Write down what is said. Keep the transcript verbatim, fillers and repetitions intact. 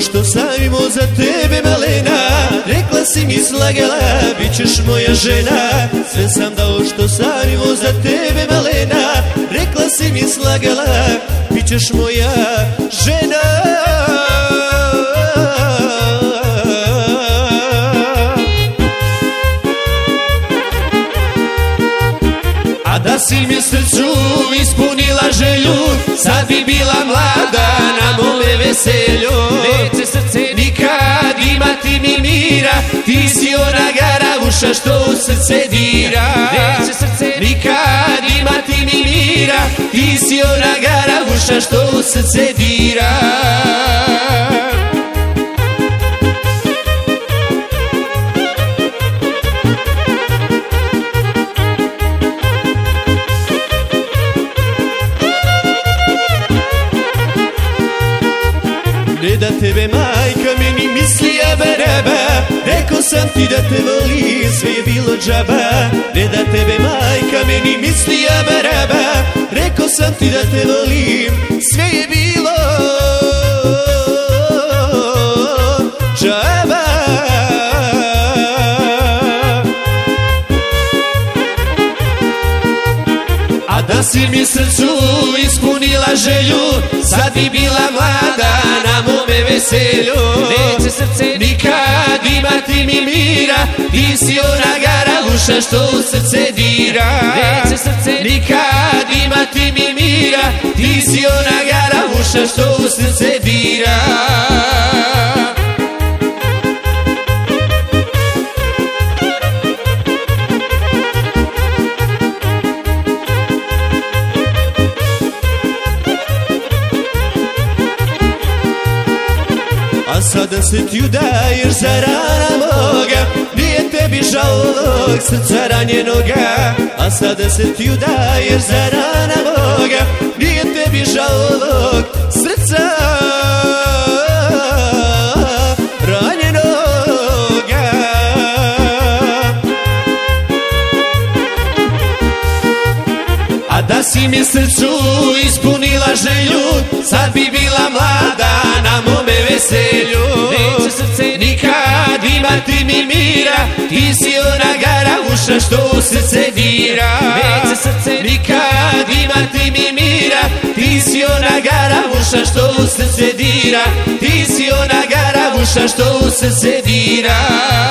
što sam imao za tebe, malena. Rekla si mi slagala, bit ćeš moja žena. Sve sam dao što sam imao za tebe, malena. Rekla si mi slagala, bit ćeš moja žena. A da si mi srcu ispunila želju, sad bi bila mlada na mome veselju. Neće srce nikad imati mi mira, ti si ona garavuša što u srce dira. Neće srce nikad imati mi mira, ti si ona garavuša što u srce dira. Ne da tebe majka meni misli a bereba, rekao sam ti da te voli, sve je bilo džaba. Ne da tebe majka meni misli a bereba, rekao sam ti da te volim, sve je bilo džaba. A da si mi srcu ispunila želju, sad bi bila mlada na mome veselju. Neće srce nikad imati mi mira, ti si ona garavuša što u srce dira. Neće srce nikad imati mi mira, ti si ona garavuša što u srce dira. A sada se ti udaješ za rana moga, nije tebi žao ovog srca ranjenoga. A sada se ti udaješ za rana moga, nije tebi žao ovog srca ranjenoga. A da si mi srcu ispunila želju, sad bi bila mlada na mome veselju. Neće srce nikad imati mi mira, ti si ona garavuša što u srce dira. Neće srce nikad imati mi mira, ti si ona garavuša što u srce dira. Ti si ona garavuša što u srce dira.